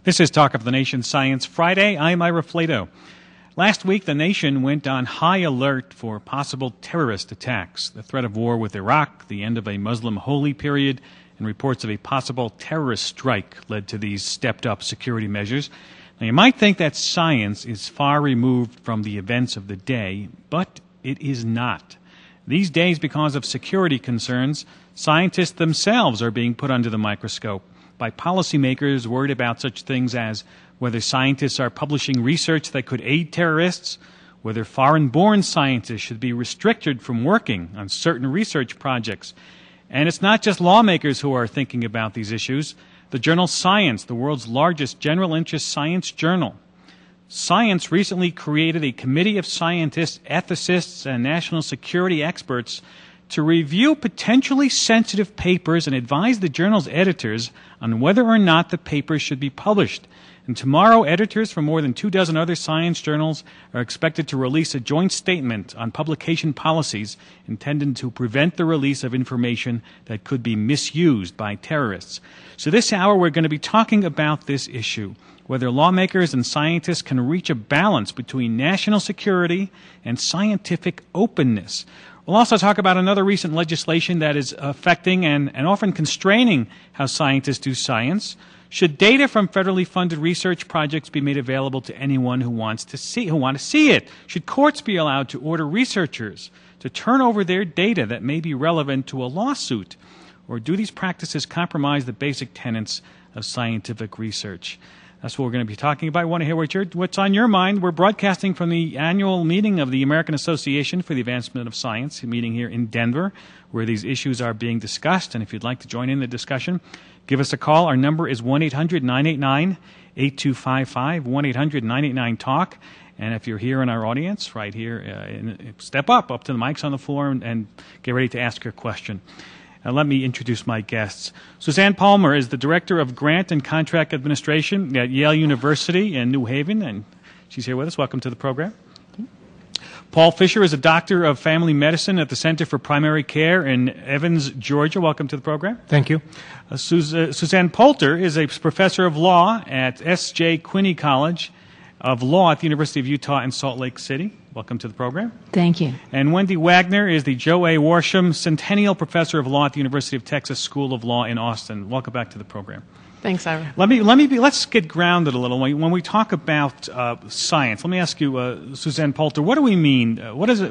This is Talk of the Nation Science Friday. I'm Ira Flato. Last week, the nation went on high alert for possible terrorist attacks, the threat of war with Iraq, the end of a Muslim holy period, and reports of a possible terrorist strike led to these stepped-up security measures. Now, you might think that science is far removed from the events of the day, but it is not. These days, because of security concerns, scientists themselves are being put under the microscope by policymakers worried about such things as whether scientists are publishing research that could aid terrorists, whether foreign-born scientists should be restricted from working on certain research projects. And it's not just lawmakers who are thinking about these issues. The journal Science, the world's largest general interest science journal, Science recently created a committee of scientists, ethicists, and national security experts to review potentially sensitive papers and advise the journal's editors on whether or not the papers should be published. And tomorrow, editors from more than 24 other science journals are expected to release a joint statement on publication policies intended to prevent the release of information that could be misused by terrorists. So this hour, we're going to be talking about this issue, whether lawmakers and scientists can reach a balance between national security and scientific openness. We'll also talk about another recent legislation that is affecting and often constraining how scientists do science. Should data from federally funded research projects be made available to anyone who want to see it? Should courts be allowed to order researchers to turn over their data that may be relevant to a lawsuit? Or do these practices compromise the basic tenets of scientific research? That's what we're going to be talking about. I want to hear what's on your mind. We're broadcasting from the annual meeting of the American Association for the Advancement of Science, a meeting here in Denver, where these issues are being discussed. And if you'd like to join in the discussion, give us a call. Our number is 1-800-989-8255, 1-800-989-TALK. And if you're here in our audience, right here, step up to the mics on the floor and get ready to ask your question. Let me introduce my guests. Suzanne Palmer is the Director of Grant and Contract Administration at Yale University in New Haven, and she's here with us. Welcome to the program. Paul Fisher is a Doctor of Family Medicine at the Center for Primary Care in Evans, Georgia. Welcome to the program. Thank you. Suzanne Poulter is a Professor of Law at S.J. Quinney College of Law at the University of Utah in Salt Lake City. Welcome to the program. Thank you. And Wendy Wagner is the Joe A. Worsham Centennial Professor of Law at the University of Texas School of Law in Austin. Welcome back to the program. Thanks, Ira. Let's get grounded a little. When we talk about science, let me ask you, Suzanne Poulter, what do we mean? What does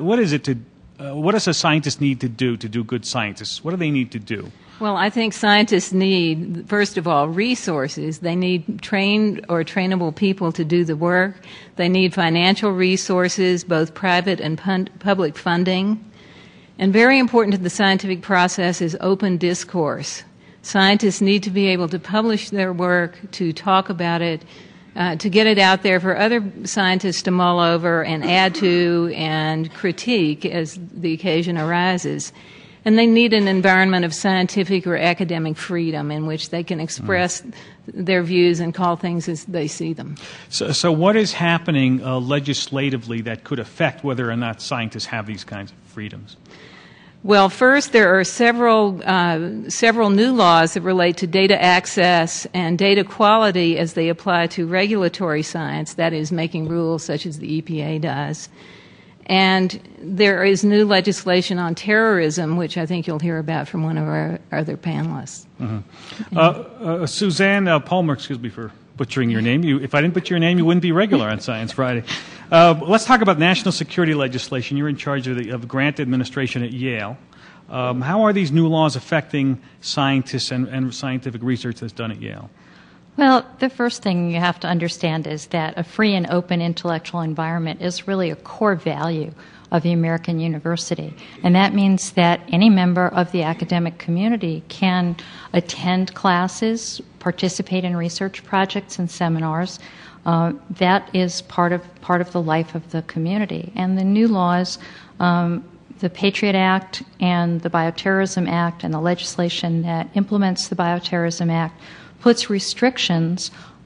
a scientist need to do good scientists? What do they need to do? Well, I think scientists need, first of all, resources. They need trained or trainable people to do the work. They need financial resources, both private and public funding. And very important to the scientific process is open discourse. Scientists need to be able to publish their work, to talk about it, to get it out there for other scientists to mull over and add to and critique as the occasion arises. And they need an environment of scientific or academic freedom in which they can express their views and call things as they see them. So what is happening legislatively that could affect whether or not scientists have these kinds of freedoms? Well, first, there are several new laws that relate to data access and data quality as they apply to regulatory science, that is, making rules such as the EPA does. And there is new legislation on terrorism, which I think you'll hear about from one of our other panelists. Mm-hmm. Suzanne Palmer, excuse me for butchering your name. If I didn't butcher your name, you wouldn't be regular on Science Friday. Let's talk about national security legislation. You're in charge of grant administration at Yale. How are these new laws affecting scientists and scientific research that's done at Yale? Well, the first thing you have to understand is that a free and open intellectual environment is really a core value of the American university. And that means that any member of the academic community can attend classes, participate in research projects and seminars. That is part of the life of the community. And the new laws, the Patriot Act and the Bioterrorism Act and the legislation that implements the Bioterrorism Act puts restrictions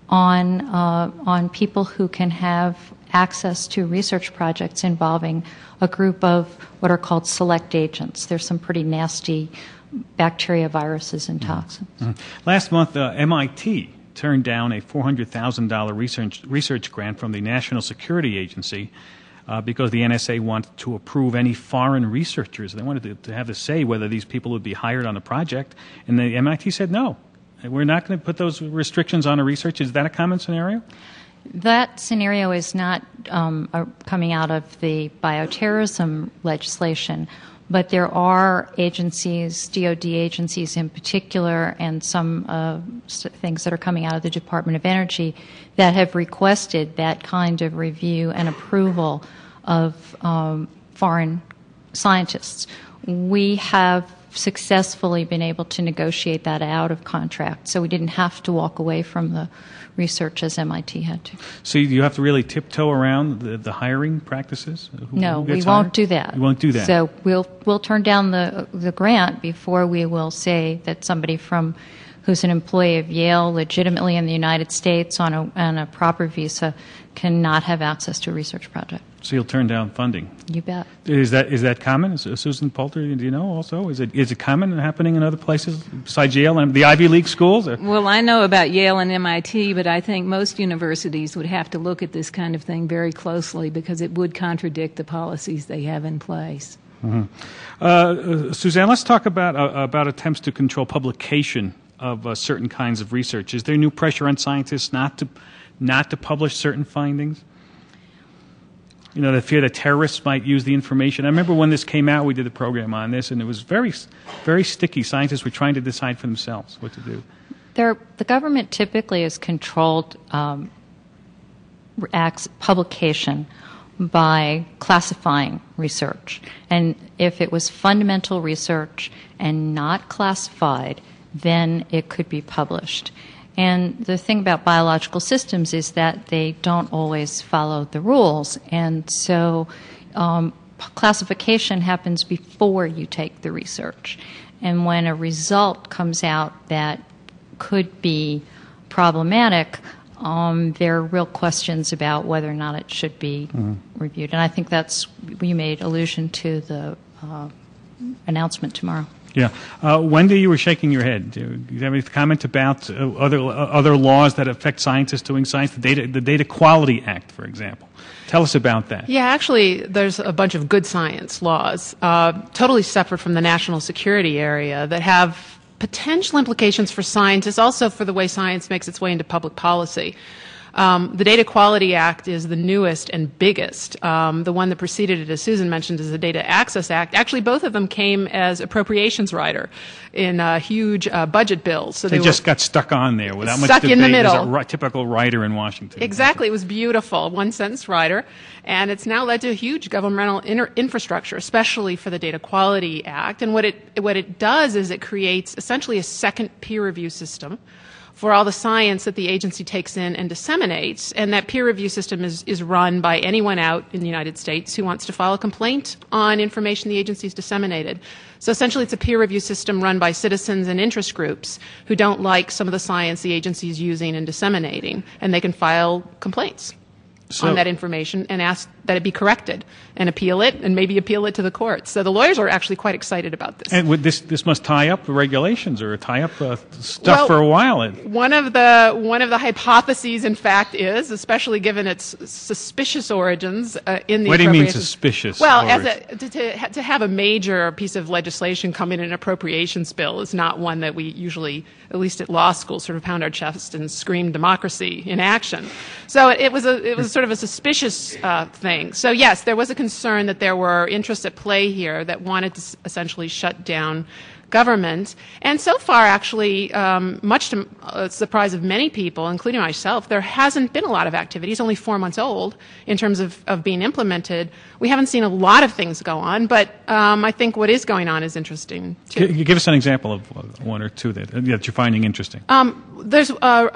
on people who can have access to research projects involving a group of what are called select agents. There's some pretty nasty bacteria, viruses, and toxins. Mm-hmm. Last month, MIT turned down a $400,000 research grant from the National Security Agency because the NSA wanted to approve any foreign researchers. They wanted to have a say whether these people would be hired on the project. And the MIT said, no, we're not going to put those restrictions on a research. Is that a common scenario? That scenario is not coming out of the bioterrorism legislation, but there are agencies, DoD agencies in particular, and some things that are coming out of the Department of Energy that have requested that kind of review and approval of foreign scientists. We have successfully been able to negotiate that out of contract, so we didn't have to walk away from the research as MIT had to. So you have to really tiptoe around the hiring practices? No, we won't do that. You won't do that. So we'll turn down the grant before we will say that somebody who's an employee of Yale legitimately in the United States on a proper visa cannot have access to a research project. So you'll turn down funding? You bet. Is that common? Susan Poulter, do you know also? Is it common and happening in other places besides Yale and the Ivy League schools? Or? Well, I know about Yale and MIT, but I think most universities would have to look at this kind of thing very closely because it would contradict the policies they have in place. Mm-hmm. Suzanne, let's talk about attempts to control publication of certain kinds of research. Is there new pressure on scientists not to publish certain findings? You know, the fear that terrorists might use the information. I remember when this came out, we did a program on this, and it was very, very sticky. Scientists were trying to decide for themselves what to do. The government typically is controlled publication by classifying research. And if it was fundamental research and not classified, then it could be published. And the thing about biological systems is that they don't always follow the rules. And so classification happens before you take the research. And when a result comes out that could be problematic, there are real questions about whether or not it should be reviewed. And I think you made allusion to the announcement tomorrow. Yeah. Wendy, you were shaking your head. Do you have any comment about other laws that affect scientists doing science? The Data Quality Act, for example. Tell us about that. Yeah, actually, there's a bunch of good science laws, totally separate from the national security area, that have potential implications for scientists, also for the way science makes its way into public policy. The Data Quality Act is the newest and biggest. The one that preceded it, as Susan mentioned, is the Data Access Act. Actually, both of them came as appropriations rider in huge budget bills. So they just got stuck on there without much debate. In the middle. As a typical writer in Washington. Exactly. It was beautiful. One-sentence rider. And it's now led to a huge governmental infrastructure, especially for the Data Quality Act. And what it does is it creates essentially a second peer review system for all the science that the agency takes in and disseminates. And that peer review system is run by anyone out in the United States who wants to file a complaint on information the agency's disseminated. So essentially it's a peer review system run by citizens and interest groups who don't like some of the science the agency is using and disseminating. And they can file complaints on that information and ask that it be corrected and appeal it and maybe appeal it to the courts. So the lawyers are actually quite excited about this. And this must tie up the regulations or tie up stuff for a while. One of the hypotheses, in fact, is, especially given its suspicious origins in the What do you mean suspicious? Well, to have a major piece of legislation come in an appropriations bill is not one that we usually, at least at law school, sort of pound our chest and scream democracy in action. So it was sort of a suspicious thing. So yes, there was a concern that there were interests at play here that wanted to essentially shut down government. And so far, actually, much to the surprise of many people, including myself, there hasn't been a lot of activity. It's only 4 months old in terms of being implemented. We haven't seen a lot of things go on, but I think what is going on is interesting, too. Give us an example of one or two that you're finding interesting. There's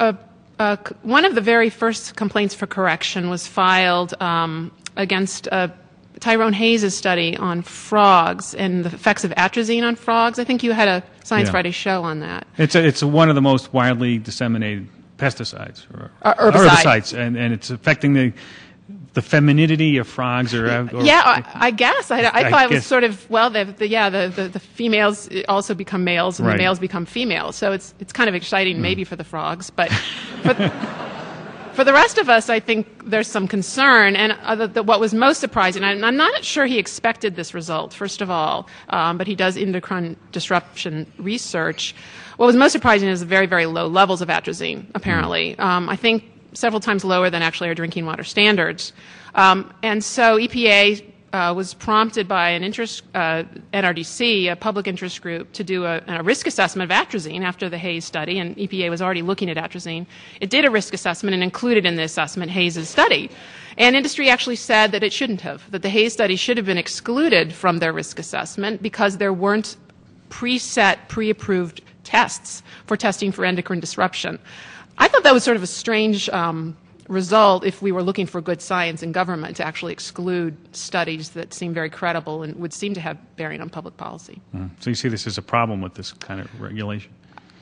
one of the very first complaints for correction was filed against Tyrone Hayes' study on frogs and the effects of atrazine on frogs. I think you had a Science Friday show on that. It's one of the most widely disseminated pesticides or herbicides, and it's affecting the femininity of frogs, I guess I thought it was sort of the females also become males and the males become females, so it's kind of exciting maybe for the frogs, but For the rest of us, I think there's some concern, and what was most surprising, I'm not sure he expected this result, first of all, but he does endocrine disruption research. What was most surprising is the very, very low levels of atrazine, apparently. I think several times lower than actually our drinking water standards. And so EPA was prompted by an NRDC, a public interest group, to do a risk assessment of atrazine after the Hayes study, and EPA was already looking at atrazine. It did a risk assessment and included in the assessment Hayes' study. And industry actually said that it shouldn't have, that the Hayes study should have been excluded from their risk assessment because there weren't preset, pre-approved tests for testing for endocrine disruption. I thought that was sort of a strange result if we were looking for good science in government to actually exclude studies that seem very credible and would seem to have bearing on public policy. So you see this as a problem with this kind of regulation?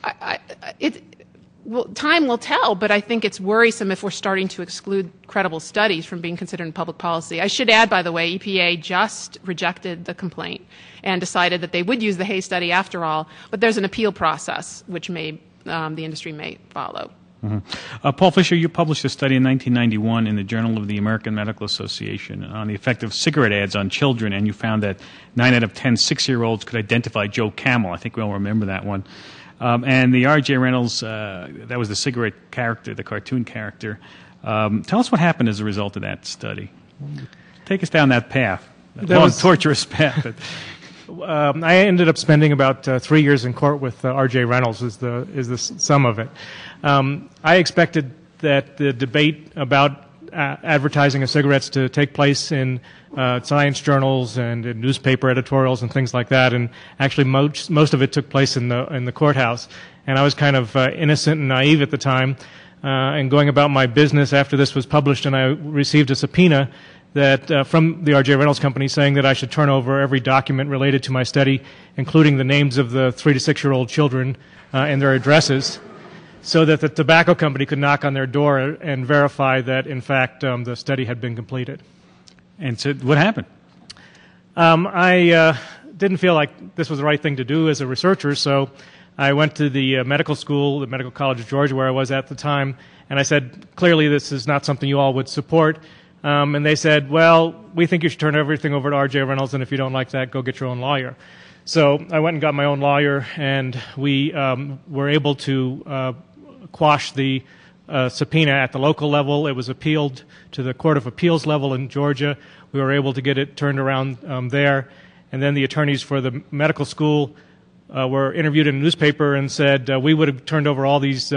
Time will tell, but I think it's worrisome if we're starting to exclude credible studies from being considered in public policy. I should add, by the way, EPA just rejected the complaint and decided that they would use the Hayes study after all, but there's an appeal process which the industry may follow. Mm-hmm. Paul Fisher, you published a study in 1991 in the Journal of the American Medical Association on the effect of cigarette ads on children, and you found that 9 out of 10 6-year-olds could identify Joe Camel. I think we all remember that one. And the R.J. Reynolds, that was the cigarette character, the cartoon character. Tell us what happened as a result of that study. Take us down that path, that long, torturous path. I ended up spending about 3 years in court with R.J. Reynolds is the sum of it. I expected that the debate about advertising of cigarettes to take place in science journals and in newspaper editorials and things like that, and actually most of it took place in the courthouse. And I was kind of innocent and naive at the time, and going about my business after this was published, and I received a subpoena that from the R.J. Reynolds Company saying that I should turn over every document related to my study, including the names of the 3 to 6-year-old children and their addresses, so that the tobacco company could knock on their door and verify that, in fact, the study had been completed. And so what happened? I didn't feel like this was the right thing to do as a researcher, so I went to the medical school, the Medical College of Georgia, where I was at the time, and I said, clearly this is not something you all would support. And they said, well, we think you should turn everything over to R.J. Reynolds, and if you don't like that, go get your own lawyer. So I went and got my own lawyer, and we were able to quash the subpoena at the local level. It was appealed to the Court of Appeals level in Georgia. We were able to get it turned around there. And then the attorneys for the medical school were interviewed in a newspaper and said, we would have turned over all these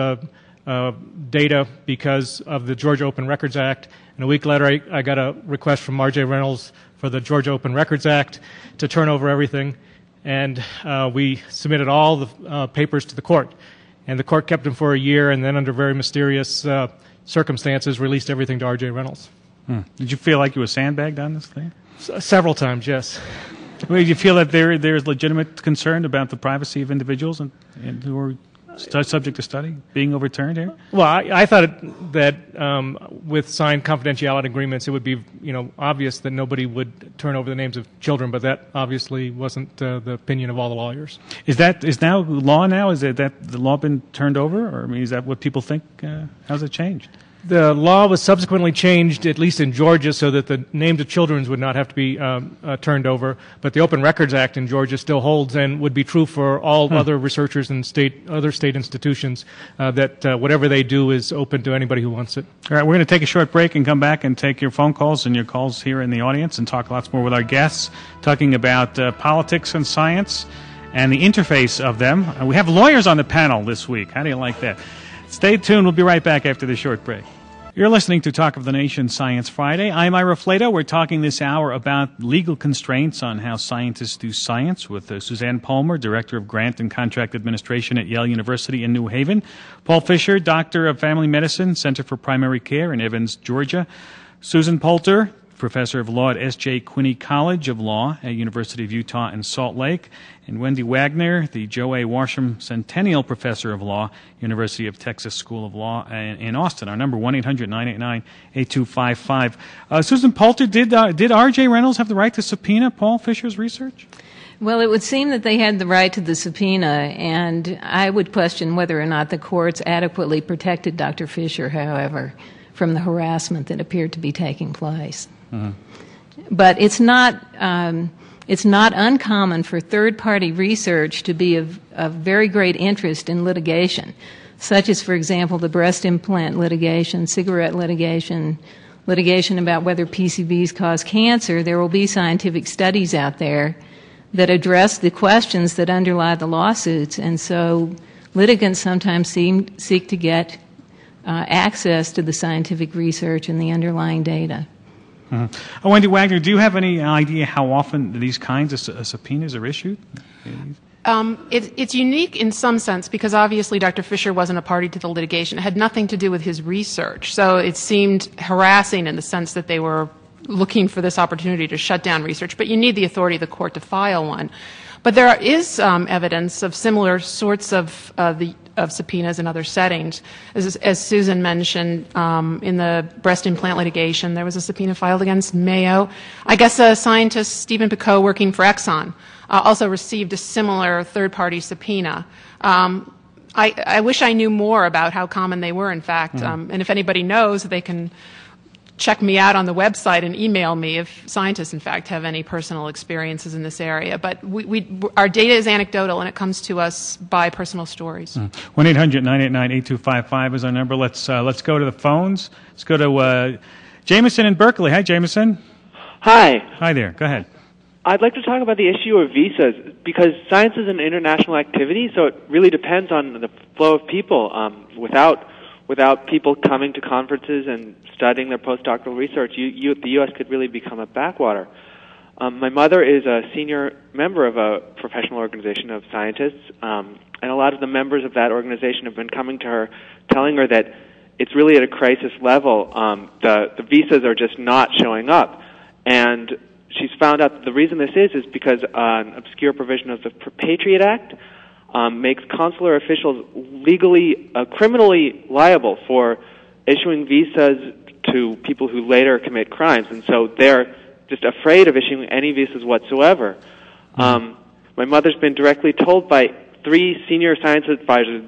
data because of the Georgia Open Records Act. And a week later, I got a request from R.J. Reynolds for the Georgia Open Records Act to turn over everything. And we submitted all the papers to the court. And the court kept them for a year, and then under very mysterious circumstances, released everything to R.J. Reynolds. Did you feel like you were sandbagged on this thing? Several times, yes. Well, did you feel that there is legitimate concern about the privacy of individuals and who are subject to study being overturned here? Well, I thought that with signed confidentiality agreements, it would be obvious that nobody would turn over the names of children, but that obviously wasn't the opinion of all the lawyers. Is now law now? Is it that the law been turned over, or is that what people think? How's it changed? The law was subsequently changed, at least in Georgia, so that the names of children would not have to be turned over. But the Open Records Act in Georgia still holds and would be true for all other researchers and other state institutions, that whatever they do is open to anybody who wants it. All right, we're going to take a short break and come back and take your phone calls and your calls here in the audience and talk lots more with our guests, talking about politics and science and the interface of them. We have lawyers on the panel this week. How do you like that? Stay tuned. We'll be right back after this short break. You're listening to Talk of the Nation Science Friday. I'm Ira Flato. We're talking this hour about legal constraints on how scientists do science with Suzanne Palmer, Director of Grant and Contract Administration at Yale University in New Haven, Paul Fisher, Doctor of Family Medicine, Center for Primary Care in Evans, Georgia, Susan Poulter, Professor of Law at S.J. Quinney College of Law at University of Utah in Salt Lake, and Wendy Wagner, the Joe A. Warsham Centennial Professor of Law, University of Texas School of Law in Austin. Our number, 1-800-989-8255. Susan Poulter, did R.J. Reynolds have the right to subpoena Paul Fisher's research? Well, it would seem that they had the right to the subpoena, and I would question whether or not the courts adequately protected Dr. Fisher, however, from the harassment that appeared to be taking place. Mm-hmm. But it's not uncommon for third-party research to be of very great interest in litigation, such as, for example, the breast implant litigation, cigarette litigation about whether PCBs cause cancer. There will be scientific studies out there that address the questions that underlie the lawsuits, and so litigants sometimes seek to get access to the scientific research and the underlying data. Mm-hmm. Wendy Wagner, do you have any idea how often these kinds of subpoenas are issued? It's unique in some sense because obviously Dr. Fisher wasn't a party to the litigation. It had nothing to do with his research. So it seemed harassing in the sense that they were looking for this opportunity to shut down research. But you need the authority of the court to file one. But there is evidence of similar sorts of subpoenas in other settings. As Susan mentioned, in the breast implant litigation, there was a subpoena filed against Mayo. I guess a scientist, Stephen Picot, working for Exxon, also received a similar third-party subpoena. I wish I knew more about how common they were, in fact. And if anybody knows, they can check me out on the website and email me if scientists, in fact, have any personal experiences in this area. But our data is anecdotal, and it comes to us by personal stories. 1-800-989-8255 is our number. Let's go to the phones. Let's go to Jameson in Berkeley. Hi, Jameson. Hi. Hi there. Go ahead. I'd like to talk about the issue of visas, because science is an international activity, so it really depends on the flow of people. Without people coming to conferences and studying their postdoctoral research, the U.S. could really become a backwater. My mother is a senior member of a professional organization of scientists, and a lot of the members of that organization have been coming to her, telling her that it's really at a crisis level. The visas are just not showing up. And she's found out that the reason this is because an obscure provision of the Patriot Act makes consular officials criminally liable for issuing visas to people who later commit crimes, and so they're just afraid of issuing any visas whatsoever. My mother's been directly told by the three senior science advisors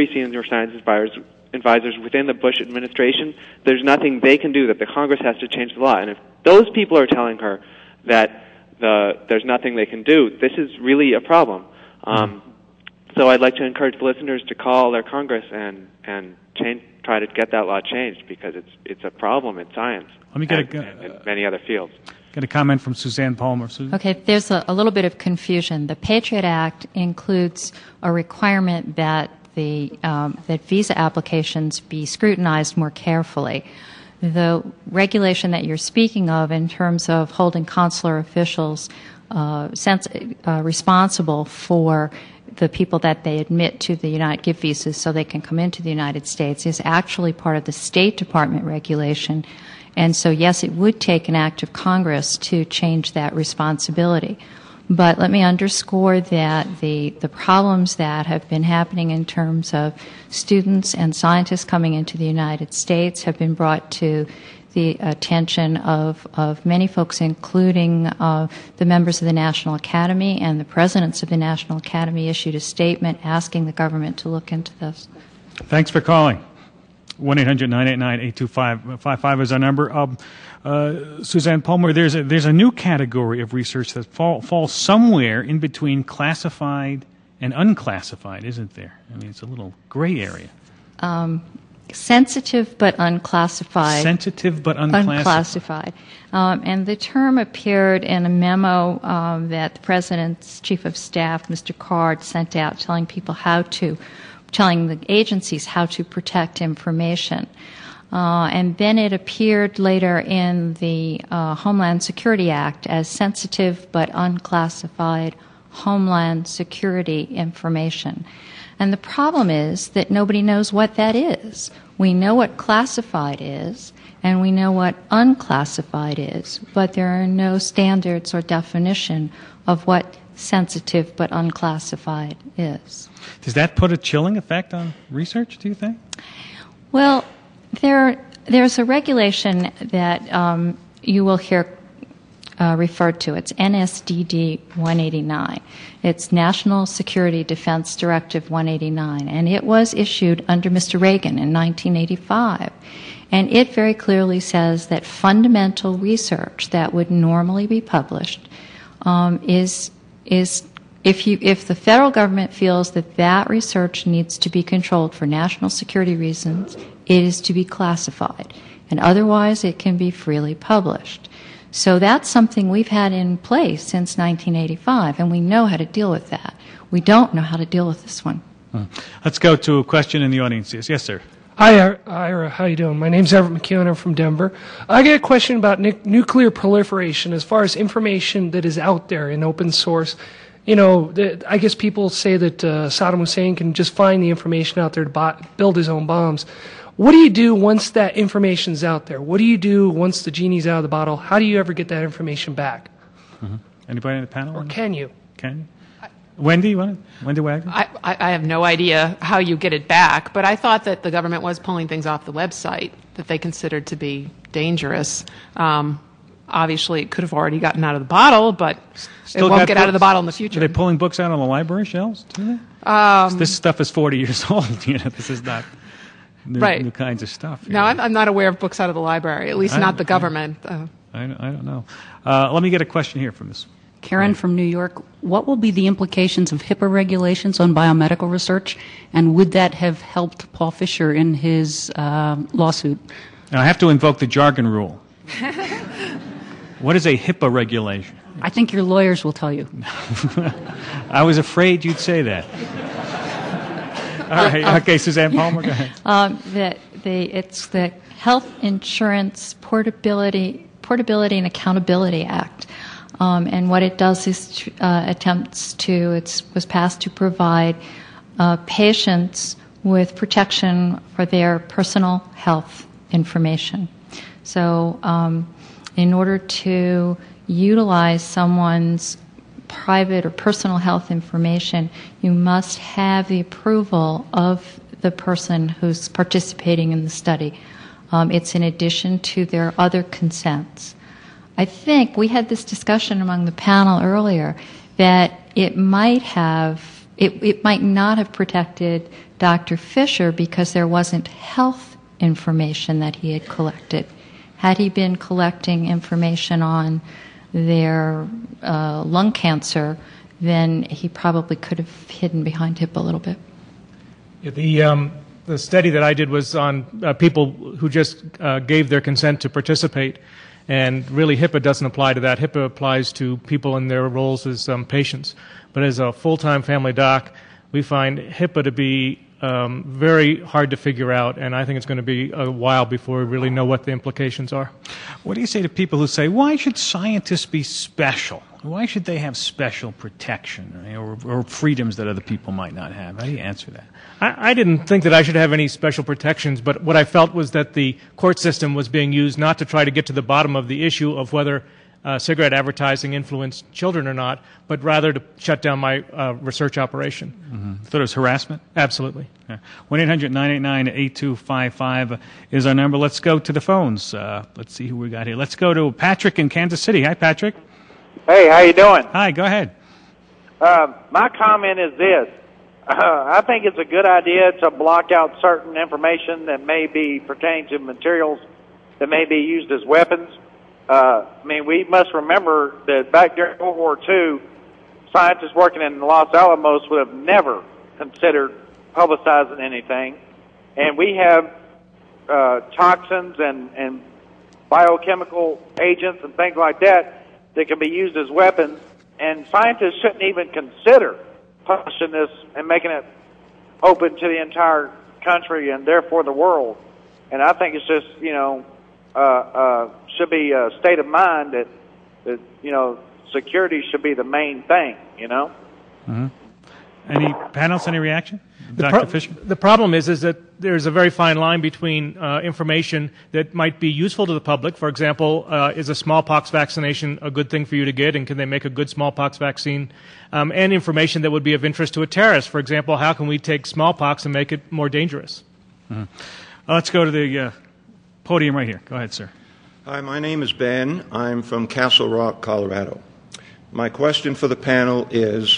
within the Bush administration, there's nothing they can do, that the Congress has to change the law. And if those people are telling her that there's nothing they can do, this is really a problem. So I'd like to encourage listeners to call their Congress and try to get that law changed, because it's a problem in science and in many other fields. Get a comment from Suzanne Palmer. Susan? Okay, there's a little bit of confusion. The Patriot Act includes a requirement that that visa applications be scrutinized more carefully. The regulation that you're speaking of in terms of holding consular officials responsible for the people that they admit to give visas so they can come into the United States is actually part of the State Department regulation. And so, yes, it would take an act of Congress to change that responsibility. But let me underscore that the problems that have been happening in terms of students and scientists coming into the United States have been brought to the attention of many folks, including the members of the National Academy, and the presidents of the National Academy issued a statement asking the government to look into this. Thanks for calling. 1-800-989-8255 is our number. Suzanne Palmer, there's a new category of research that falls somewhere in between classified and unclassified, isn't there? I mean, it's a little gray area. Sensitive but unclassified. Sensitive but unclassified. And the term appeared in a memo that the President's Chief of Staff, Mr. Card, sent out telling the agencies how to protect information. And then it appeared later in the Homeland Security Act as sensitive but unclassified Homeland Security information. And the problem is that nobody knows what that is. We know what classified is, and we know what unclassified is, but there are no standards or definition of what sensitive but unclassified is. Does that put a chilling effect on research, do you think? Well, there's a regulation that you will hear referred to. It's NSDD 189. It's National Security Defense Directive 189, and it was issued under Mr. Reagan in 1985. And it very clearly says that fundamental research that would normally be published is if the federal government feels that research needs to be controlled for national security reasons, it is to be classified, and otherwise it can be freely published. So that's something we've had in place since 1985, and we know how to deal with that. We don't know how to deal with this one. Let's go to a question in the audience. Yes, sir. Hi, Ira. How you doing? My name's Everett McKeown. I'm from Denver. I get a question about nuclear proliferation as far as information that is out there in open source. You know, I guess people say that Saddam Hussein can just find the information out there to build his own bombs. What do you do once that information's out there? What do you do once the genie's out of the bottle? How do you ever get that information back? Mm-hmm. Anybody in the panel? Or can you? Can you? Wendy Wagner? I have no idea how you get it back, but I thought that the government was pulling things off the website that they considered to be dangerous. Obviously, it could have already gotten out of the bottle, but it won't get out of the bottle in the future. Are they pulling books out on the library shelves, too? This stuff is 40 years old. This is not new kinds of stuff. No, I'm not aware of books out of the library, at least not the government. I don't know. Let me get a question here from this. Karen from New York, what will be the implications of HIPAA regulations on biomedical research, and would that have helped Paul Fisher in his lawsuit? Now, I have to invoke the jargon rule. What is a HIPAA regulation? I think your lawyers will tell you. I was afraid you'd say that. All right. Okay, Suzanne Palmer, go ahead. It's the Health Insurance Portability and Accountability Act. And what it does is was passed to provide patients with protection for their personal health information. So in order to utilize someone's private or personal health information, you must have the approval of the person who's participating in the study. It's in addition to their other consents. I think we had this discussion among the panel earlier that it might not have protected Dr. Fisher because there wasn't health information that he had collected. Had he been collecting information on their lung cancer, then he probably could have hidden behind HIPAA a little bit. The study that I did was on people who just gave their consent to participate. And really, HIPAA doesn't apply to that. HIPAA applies to people in their roles as patients. But as a full-time family doc, we find HIPAA to be very hard to figure out, and I think it's going to be a while before we really know what the implications are. What do you say to people who say, why should scientists be special? Why should they have special protection or freedoms that other people might not have? How do you answer that? I didn't think that I should have any special protections, but what I felt was that the court system was being used not to try to get to the bottom of the issue of whether cigarette advertising influenced children or not, but rather to shut down my research operation. Mm-hmm. Thought it was harassment? Absolutely. 1-800-989-8255 is our number. Let's go to the phones. Let's see who we got here. Let's go to Patrick in Kansas City. Hi, Patrick. Hey, how you doing? Hi, go ahead. My comment is this. I think it's a good idea to block out certain information that may be pertaining to materials that may be used as weapons. We must remember that back during World War II, scientists working in Los Alamos would have never considered publicizing anything. And we have toxins and biochemical agents and things like that can be used as weapons, and scientists shouldn't even consider publishing this and making it open to the entire country and therefore the world. And I think it's just, should be a state of mind that security should be the main thing, Mm-hmm. Any panels, any reaction? Dr. Fisher? The problem is that there's a very fine line between information that might be useful to the public. For example, is a smallpox vaccination a good thing for you to get, and can they make a good smallpox vaccine? And information that would be of interest to a terrorist. For example, how can we take smallpox and make it more dangerous? Mm-hmm. Let's go to the podium right here. Go ahead, sir. Hi, my name is Ben. I'm from Castle Rock, Colorado. My question for the panel is,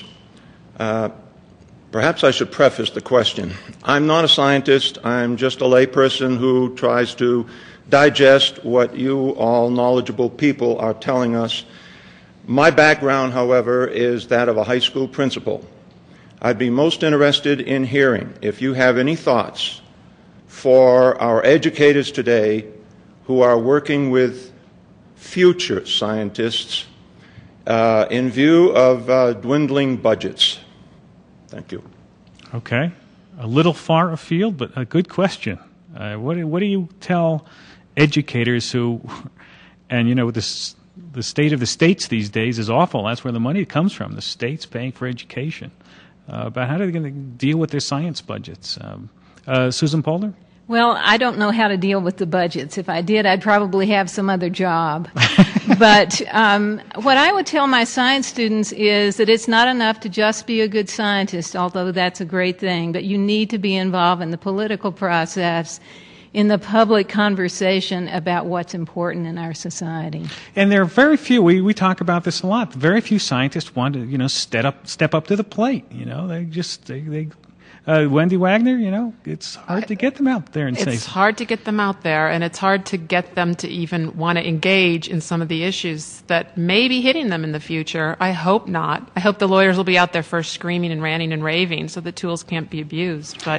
perhaps I should preface the question. I'm not a scientist. I'm just a layperson who tries to digest what you all knowledgeable people are telling us. My background, however, is that of a high school principal. I'd be most interested in hearing if you have any thoughts for our educators today who are working with future scientists in view of dwindling budgets. Thank you. Okay. A little far afield, but a good question. What do you tell educators who, and the state of the states these days is awful. That's where the money comes from, the states paying for education. But how are they going to deal with their science budgets? Susan Polder? Well, I don't know how to deal with the budgets. If I did, I'd probably have some other job. But what I would tell my science students is that it's not enough to just be a good scientist, although that's a great thing, but you need to be involved in the political process, in the public conversation about what's important in our society. And there are very few, we talk about this a lot, very few scientists want to, step up to the plate. They Wendy Wagner, it's hard to get them out there and say. It's hard to get them out there, and it's hard to get them to even want to engage in some of the issues that may be hitting them in the future. I hope not. I hope the lawyers will be out there first screaming and ranting and raving so the tools can't be abused. But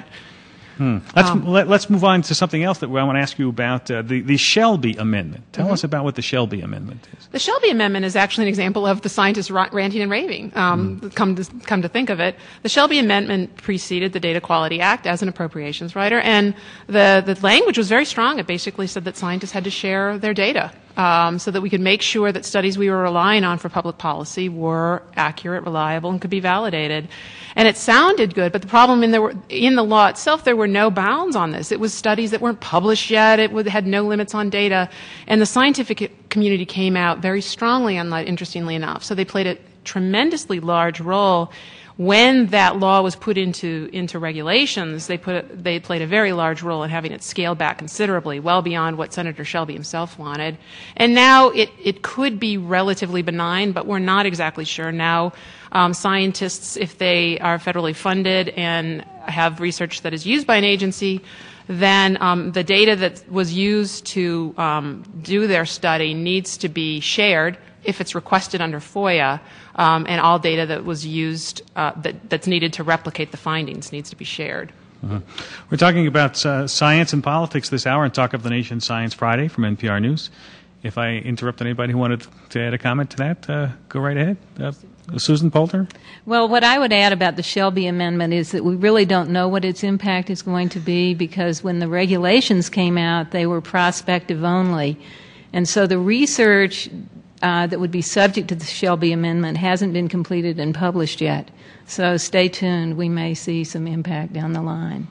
Let's move on to something else that I want to ask you about, the Shelby Amendment. Tell us about what the Shelby Amendment is. The Shelby Amendment is actually an example of the scientists ranting and raving, come to think of it. The Shelby Amendment preceded the Data Quality Act as an appropriations rider, and the language was very strong. It basically said that scientists had to share their data so that we could make sure that studies we were relying on for public policy were accurate, reliable, and could be validated. And it sounded good, but the problem in the law itself, there were no bounds on this. It was studies that weren't published yet. It had no limits on data. And the scientific community came out very strongly on that, interestingly enough. So they played a tremendously large role. When that law was put into regulations, they played a very large role in having it scaled back considerably, well beyond what Senator Shelby himself wanted. And now it could be relatively benign, but we're not exactly sure. Now scientists, if they are federally funded and have research that is used by an agency, then the data that was used to do their study needs to be shared if it's requested under FOIA, and all data that was used that's needed to replicate the findings needs to be shared. We're talking about science and politics this hour on Talk of the Nation Science Friday from NPR News. If I interrupted anybody who wanted to add a comment to that, go right ahead. Susan Polder? Well, what I would add about the Shelby Amendment is that we really don't know what its impact is going to be, because when the regulations came out, they were prospective only. And so the research that would be subject to the Shelby Amendment hasn't been completed and published yet. So stay tuned. We may see some impact down the line.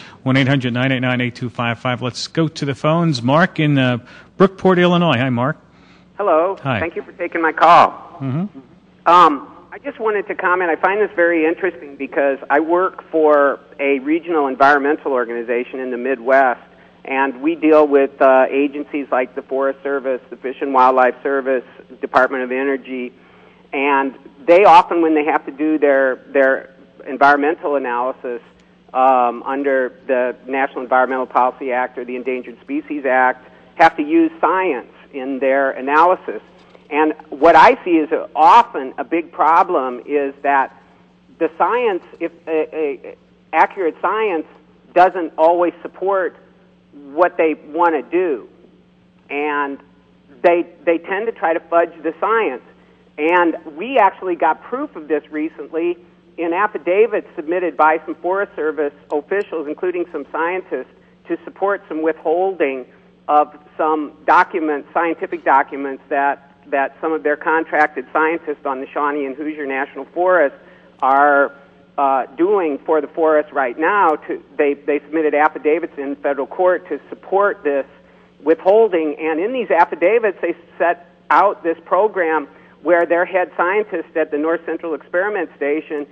1-800-989-8255. Let's go to the phones. Mark in Brookport, Illinois. Hi, Mark. Hello. Hi. Thank you for taking my call. I just wanted to comment. I find this very interesting because I work for a regional environmental organization in the Midwest, and we deal with agencies like the Forest Service, the Fish and Wildlife Service, Department of Energy, and they often, when they have to do their environmental analysis under the National Environmental Policy Act or the Endangered Species Act, have to use science in their analysis. And what I see is often a big problem is that the science, if accurate science, doesn't always support what they want to do, and they tend to try to fudge the science. And we actually got proof of this recently in affidavits submitted by some Forest Service officials, including some scientists, to support some withholding of some documents, scientific documents that some of their contracted scientists on the Shawnee and Hoosier National Forest are doing for the forest right now. They submitted affidavits in federal court to support this withholding, and in these affidavits they set out this program where their head scientist at the North Central Experiment Station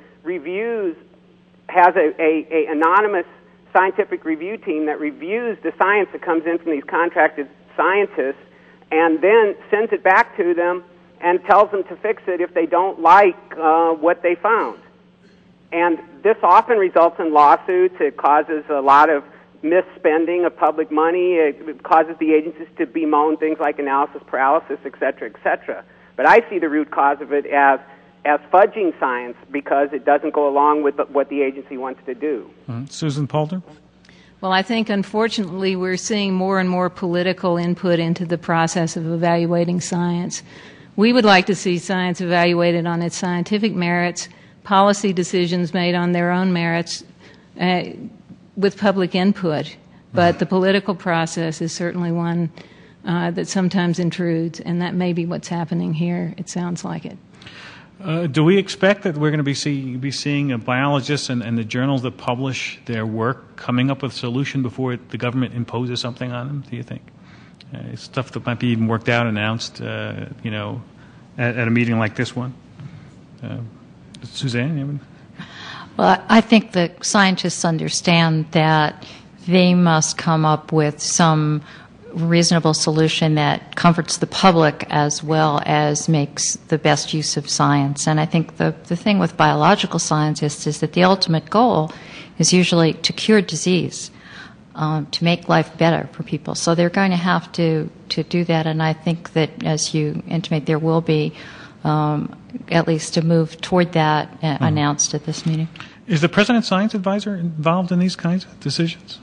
has a anonymous scientific review team that reviews the science that comes in from these contracted scientists, and then sends it back to them and tells them to fix it if they don't like what they found. And this often results in lawsuits. It causes a lot of misspending of public money. It causes the agencies to bemoan things like analysis paralysis, et cetera, But I see the root cause of it as fudging science because it doesn't go along with what the agency wants to do. Mm-hmm. Susan Poulter? Well, I think, unfortunately, we're seeing more and more political input into the process of evaluating science. We would like to see science evaluated on its scientific merits, policy decisions made on their own merits with public input. But the political process is certainly one that sometimes intrudes, and that may be what's happening here. It sounds like it. Do we expect that we're going to be seeing biologists and the journals that publish their work coming up with a solution before the government imposes something on them, do you think? Stuff that might be even worked out and announced, at a meeting like this one? Suzanne? Well, I think the scientists understand that they must come up with some reasonable solution that comforts the public as well as makes the best use of science. And I think the thing with biological scientists is that the ultimate goal is usually to cure disease, to make life better for people. So they're going to have to do that, and I think that, as you intimate, there will be at least a move toward that announced at this meeting. Is the President's Science Advisor involved in these kinds of decisions?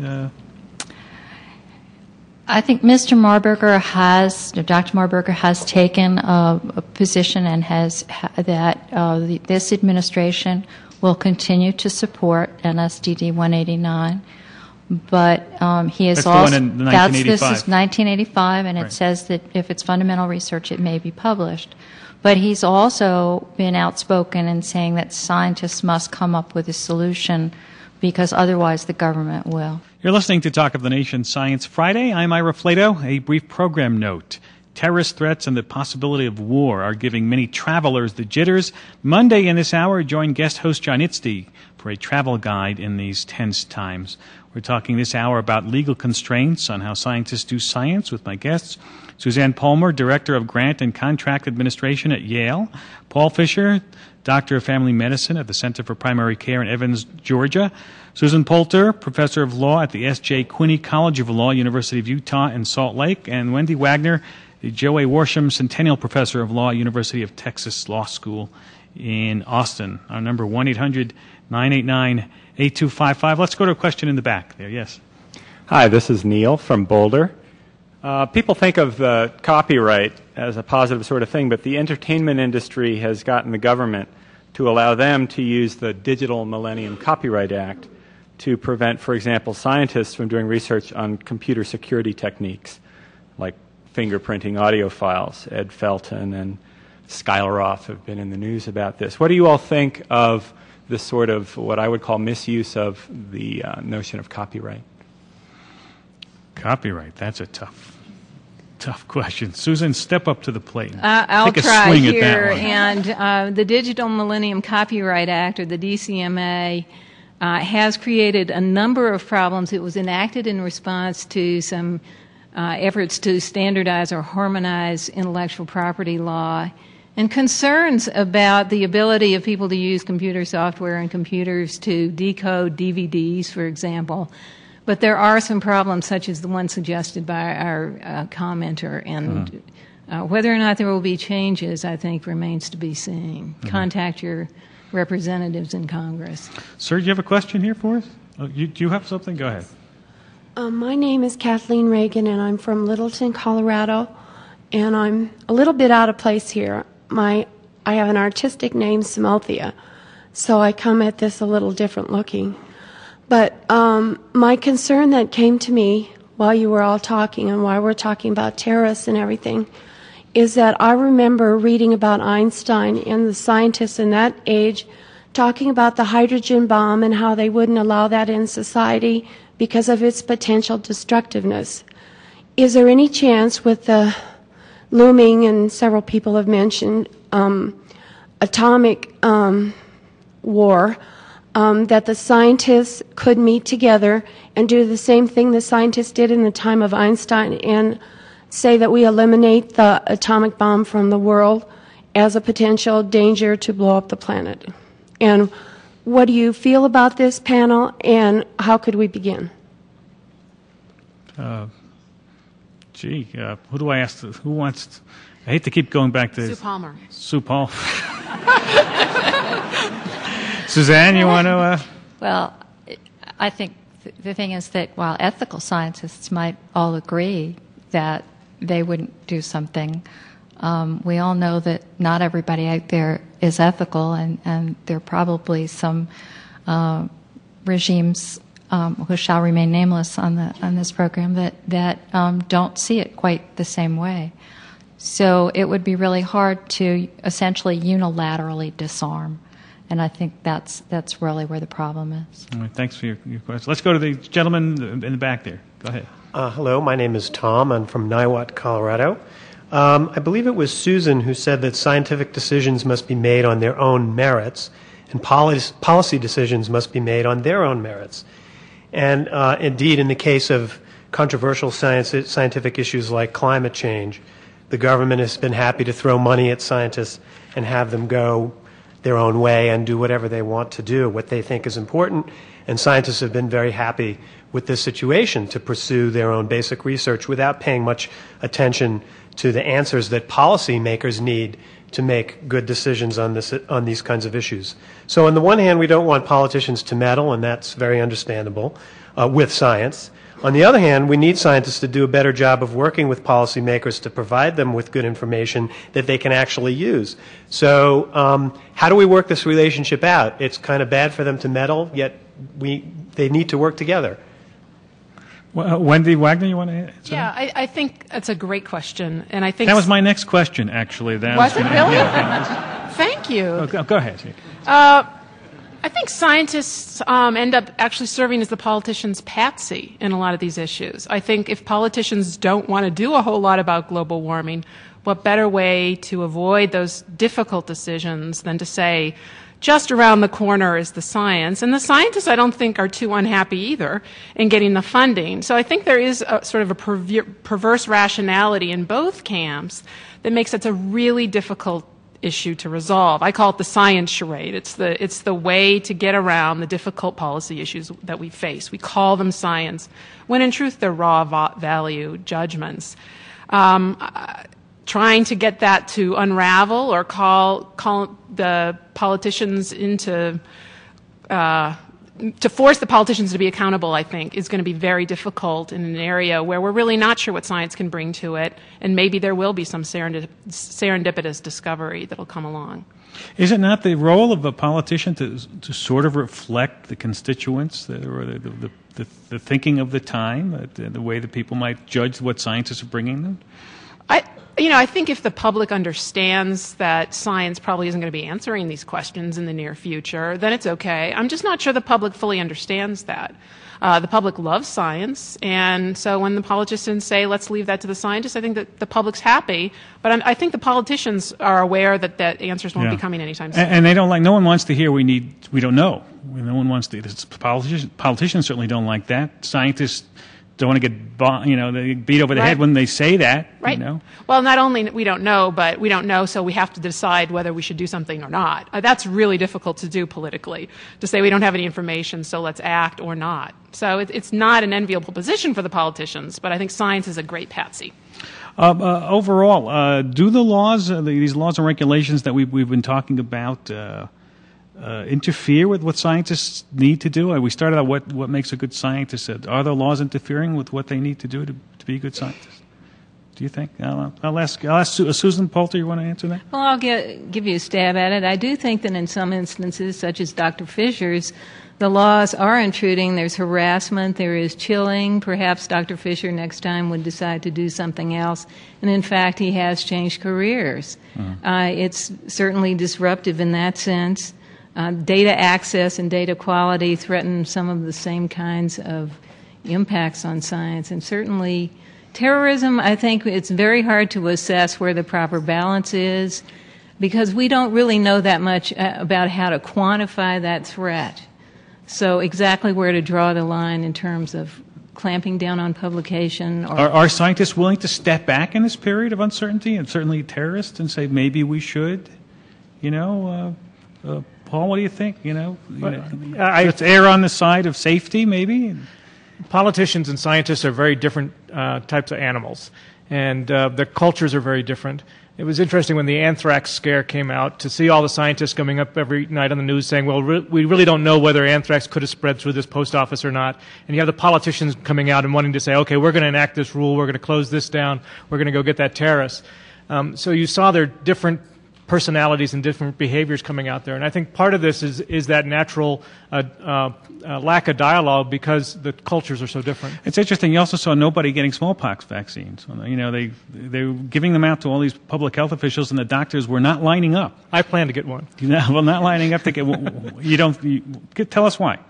I think Dr. Marburger has taken a position and this administration will continue to support NSDD 189. But he is also the one in 1985. This is 1985, and right. It says that if it's fundamental research, it may be published. But he's also been outspoken in saying that scientists must come up with a solution because otherwise the government will. You're listening to Talk of the Nation Science Friday. I'm Ira Flato. A brief program note. Terrorist threats and the possibility of war are giving many travelers the jitters. Monday in this hour, join guest host John Itzdy for a travel guide in these tense times. We're talking this hour about legal constraints on how scientists do science with my guests. Suzanne Palmer, Director of Grant and Contract Administration at Yale. Paul Fisher, Doctor of Family Medicine at the Center for Primary Care in Evans, Georgia. Susan Poulter, Professor of Law at the S.J. Quinney College of Law, University of Utah in Salt Lake. And Wendy Wagner, the Joe A. Worsham Centennial Professor of Law, University of Texas Law School in Austin. Our number 1-800-989-8255. Let's go to a question in the back there. Yes. Hi, this is Neil from Boulder. People think of copyright as a positive sort of thing, but the entertainment industry has gotten the government to allow them to use the Digital Millennium Copyright Act to prevent, for example, scientists from doing research on computer security techniques like fingerprinting audio files. Ed Felton and Skylar Roth have been in the news about this. What do you all think of this sort of what I would call misuse of the notion of copyright? Copyright, that's a tough question. Susan, step up to the plate. I'll Take a try swing here. at that one. And the Digital Millennium Copyright Act, or the DCMA, has created a number of problems. It was enacted in response to some efforts to standardize or harmonize intellectual property law and concerns about the ability of people to use computer software and computers to decode DVDs, for example. But there are some problems, such as the one suggested by our commenter, and whether or not there will be changes, I think, remains to be seen. Contact your representatives in Congress. Sir, do you have a question here for us? Do you have something? Go ahead. My name is Kathleen Reagan, and I'm from Littleton, Colorado, and I'm a little bit out of place here. I have an artistic name, Samothea, so I come at this a little different looking. But my concern that came to me while you were all talking and while we're talking about terrorists and everything is that I remember reading about Einstein and the scientists in that age talking about the hydrogen bomb and how they wouldn't allow that in society because of its potential destructiveness. Is there any chance with the looming, and several people have mentioned, atomic war, that the scientists could meet together and do the same thing the scientists did in the time of Einstein and say that we eliminate the atomic bomb from the world as a potential danger to blow up the planet. And what do you feel about this panel, and how could we begin? Who do I ask? Who wants? I hate to keep going back to Sue Palmer. Sue Paul. Suzanne, you want to? Well, I think the thing is that while ethical scientists might all agree that they wouldn't do something, we all know that not everybody out there is ethical, and there are probably some regimes who shall remain nameless on this program that don't see it quite the same way. So it would be really hard to essentially unilaterally disarm, and I think that's really where the problem is. All right, thanks for your question. Let's go to the gentleman in the back there. Go ahead. Hello, my name is Tom. I'm from Niwot, Colorado. I believe it was Susan who said that scientific decisions must be made on their own merits, and policy decisions must be made on their own merits. And indeed, in the case of controversial scientific issues like climate change, the government has been happy to throw money at scientists and have them go their own way and do whatever they want to do, what they think is important. And scientists have been very happy with this situation to pursue their own basic research without paying much attention to the answers that policymakers need to make good decisions on these kinds of issues. So on the one hand, we don't want politicians to meddle, and that's very understandable, with science. On the other hand, we need scientists to do a better job of working with policymakers to provide them with good information that they can actually use. So how do we work this relationship out? It's kind of bad for them to meddle, yet they need to work together. Well, Wendy Wagner, you want to answer? Yeah, I think that's a great question, and I think that was my next question. Actually, was it really? Yeah. Thank you. Oh, go ahead. I think scientists end up actually serving as the politicians' patsy in a lot of these issues. I think if politicians don't want to do a whole lot about global warming, what better way to avoid those difficult decisions than to say, just around the corner is the science. And the scientists, I don't think, are too unhappy either in getting the funding. So I think there is a sort of a perverse rationality in both camps that makes it a really difficult issue to resolve. I call it the science charade. It's the way to get around the difficult policy issues that we face. We call them science, when in truth they're raw value judgments. Trying to get that to unravel or call the politicians into to force the politicians to be accountable, I think, is going to be very difficult in an area where we're really not sure what science can bring to it, and maybe there will be some serendipitous discovery that will come along. Is it not the role of a politician to sort of reflect the constituents or the thinking of the time, the way that people might judge what scientists are bringing them? I think if the public understands that science probably isn't going to be answering these questions in the near future, then it's okay. I'm just not sure the public fully understands that. The public loves science, and so when the politicians say, let's leave that to the scientists, I think that the public's happy, but I think the politicians are aware that answers won't be coming anytime soon. And they don't no one wants to hear we don't know. No one wants to, politicians certainly don't like that. Scientists don't want to get beat over the head when they say that. Right. Well, not only we don't know, but we don't know, so we have to decide whether we should do something or not. That's really difficult to do politically, to say we don't have any information, so let's act or not. So it's not an enviable position for the politicians, but I think science is a great patsy. Overall, do the laws, these laws and regulations that we've been talking about, interfere with what scientists need to do? We started out what makes a good scientist. Are the laws interfering with what they need to do to be good scientists? Do you think? I'll ask Susan Poulter. You want to answer that? Well, I'll give you a stab at it. I do think that in some instances, such as Dr. Fisher's, the laws are intruding. There's harassment. There is chilling. Perhaps Dr. Fisher next time would decide to do something else. And in fact, he has changed careers. It's certainly disruptive in that sense. Data access and data quality threaten some of the same kinds of impacts on science. And certainly terrorism, I think it's very hard to assess where the proper balance is because we don't really know that much about how to quantify that threat. So exactly where to draw the line in terms of clamping down on publication. Or Are scientists willing to step back in this period of uncertainty, and certainly terrorists, and say maybe we should? Paul, what do you think? Let's err on the side of safety, maybe. Politicians and scientists are very different types of animals, and their cultures are very different. It was interesting when the anthrax scare came out to see all the scientists coming up every night on the news saying, well, we really don't know whether anthrax could have spread through this post office or not. And you have the politicians coming out and wanting to say, okay, we're going to enact this rule, we're going to close this down, we're going to go get that terrorist. So you saw their different personalities and different behaviors coming out there. And I think part of this is that natural lack of dialogue because the cultures are so different. It's interesting. You also saw nobody getting smallpox vaccines. They were giving them out to all these public health officials, and the doctors were not lining up. I plan to get one. Well, not lining up to get one. Tell us why.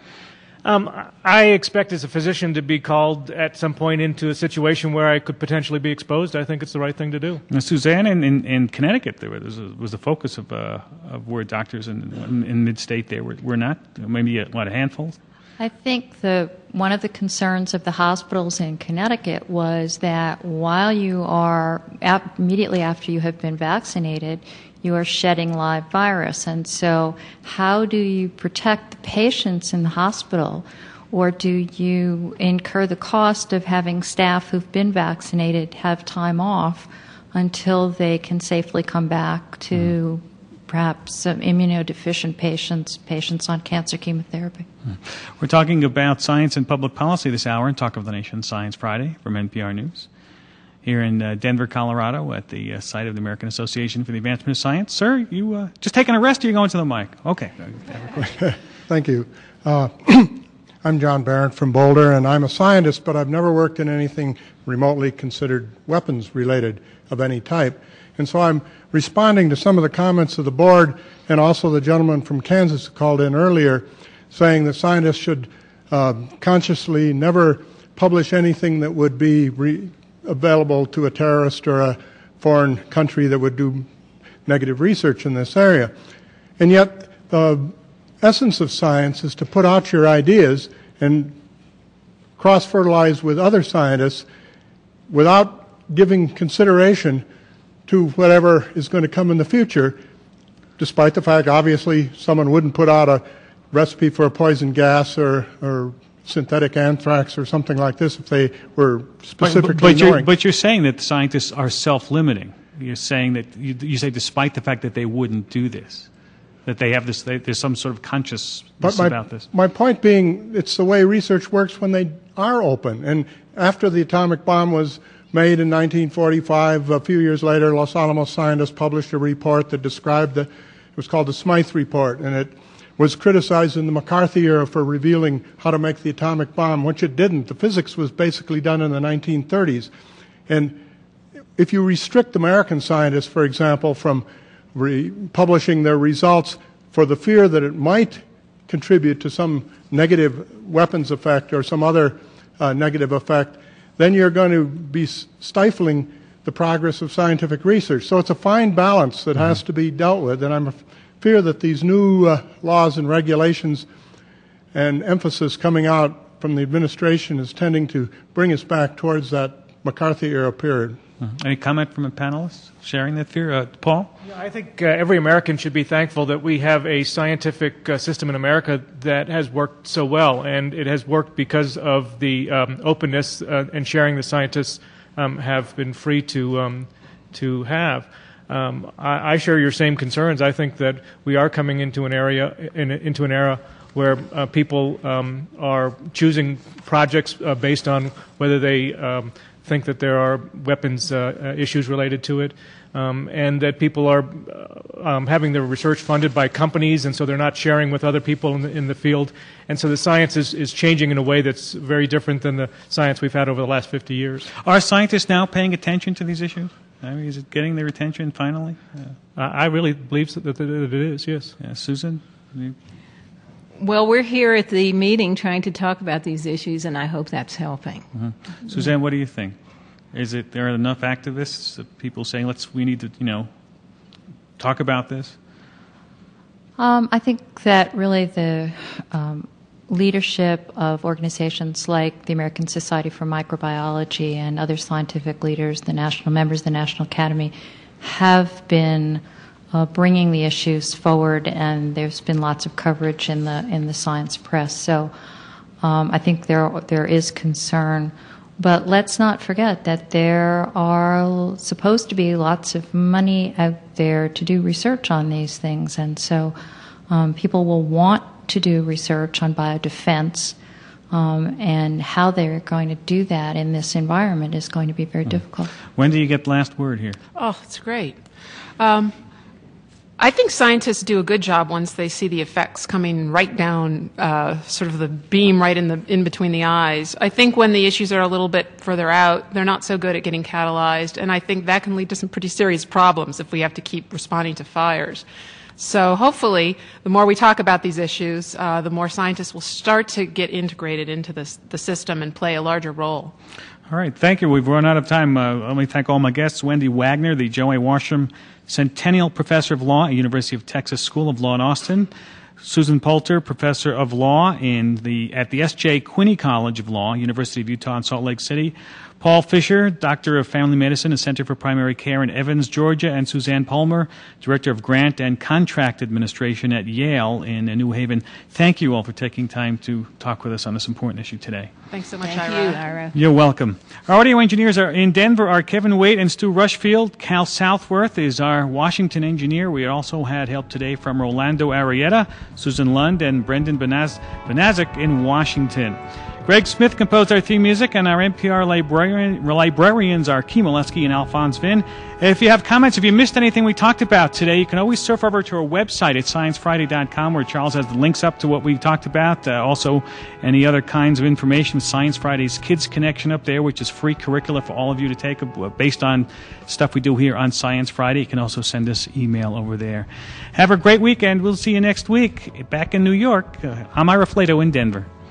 I expect as a physician to be called at some point into a situation where I could potentially be exposed. I think it's the right thing to do. Now, Suzanne, in Connecticut, there was the focus of where doctors in mid-state there were not, maybe a handful? I think one of the concerns of the hospitals in Connecticut was that while you are immediately after you have been vaccinated, you are shedding live virus. And so how do you protect the patients in the hospital? Or do you incur the cost of having staff who've been vaccinated have time off until they can safely come back to perhaps some immunodeficient patients on cancer chemotherapy? We're talking about science and public policy this hour in Talk of the Nation Science Friday from NPR News. Here in Denver, Colorado, at the site of the American Association for the Advancement of Science. Sir, you just taking a rest or you going to the mic? Okay. Thank you. I'm John Barrett from Boulder, and I'm a scientist, but I've never worked in anything remotely considered weapons-related of any type. And so I'm responding to some of the comments of the board and also the gentleman from Kansas who called in earlier, saying that scientists should consciously never publish anything that would be available to a terrorist or a foreign country that would do negative research in this area. And yet, the essence of science is to put out your ideas and cross-fertilize with other scientists without giving consideration to whatever is going to come in the future, despite the fact, obviously, someone wouldn't put out a recipe for a poison gas or synthetic anthrax or something like this if they were specifically knowing. But you're saying that scientists are self-limiting. You're saying that you say despite the fact that they wouldn't do this, that they have this, there's some sort of consciousness about this. My point being, it's the way research works when they are open. And after the atomic bomb was made in 1945, a few years later, Los Alamos scientists published a report that described it was called the Smythe Report, and it was criticized in the McCarthy era for revealing how to make the atomic bomb, which it didn't. The physics was basically done in the 1930s. And if you restrict American scientists, for example, from publishing their results for the fear that it might contribute to some negative weapons effect or some other negative effect, then you're going to be stifling the progress of scientific research. So it's a fine balance that has to be dealt with, and I'm fear that these new laws and regulations and emphasis coming out from the administration is tending to bring us back towards that McCarthy-era period. Any comment from a panelist sharing that fear? Paul? Yeah, I think every American should be thankful that we have a scientific system in America that has worked so well, and it has worked because of the openness and sharing the scientists have been free to have. I share your same concerns. I think that we are coming into an era where people are choosing projects based on whether they think that there are weapons issues related to it, and that people are having their research funded by companies, and so they're not sharing with other people in the field. And so the science is changing in a way that's very different than the science we've had over the last 50 years. Are scientists now paying attention to these issues? I mean, is it getting their attention finally? I really believe that it is, yes. Susan? Well, we're here at the meeting trying to talk about these issues, and I hope that's helping. Mm-hmm. Suzanne, what do you think? There are enough activists, people saying, we need to, talk about this? I think that really leadership of organizations like the American Society for Microbiology and other scientific leaders, the national members of the National Academy, have been bringing the issues forward, and there's been lots of coverage in the science press. So I think there is concern. But let's not forget that there are supposed to be lots of money out there to do research on these things, and so people will want to do research on biodefense, and how they're going to do that in this environment is going to be very difficult. When do you get the last word here? Oh, it's great. I think scientists do a good job once they see the effects coming right down, sort of the beam right in between the eyes. I think when the issues are a little bit further out, they're not so good at getting catalyzed, and I think that can lead to some pretty serious problems if we have to keep responding to fires. So hopefully, the more we talk about these issues, the more scientists will start to get integrated into the system and play a larger role. All right, thank you. We've run out of time. Let me thank all my guests. Wendy Wagner, the Joe A. Washam Centennial Professor of Law at University of Texas School of Law in Austin. Susan Poulter, Professor of Law at the S.J. Quinney College of Law, University of Utah in Salt Lake City. Paul Fisher, Doctor of Family Medicine at Center for Primary Care in Evans, Georgia, and Suzanne Palmer, Director of Grant and Contract Administration at Yale in New Haven. Thank you all for taking time to talk with us on this important issue today. Thanks so much, Thank Ira. you, Ira. You're welcome. Our audio engineers are in Denver are Kevin Waite and Stu Rushfield. Cal Southworth is our Washington engineer. We also had help today from Rolando Arrieta, Susan Lund, and Brendan Benazik in Washington. Greg Smith composed our theme music, and our NPR librarians are Key Molesky and Alphonse Vinn. If you have comments, if you missed anything we talked about today, you can always surf over to our website at sciencefriday.com, where Charles has the links up to what we talked about. Also, any other kinds of information. Science Friday's Kids Connection up there, which is free curricula for all of you to take based on stuff we do here on Science Friday. You can also send us email over there. Have a great weekend. We'll see you next week back in New York. I'm Ira Flato in Denver.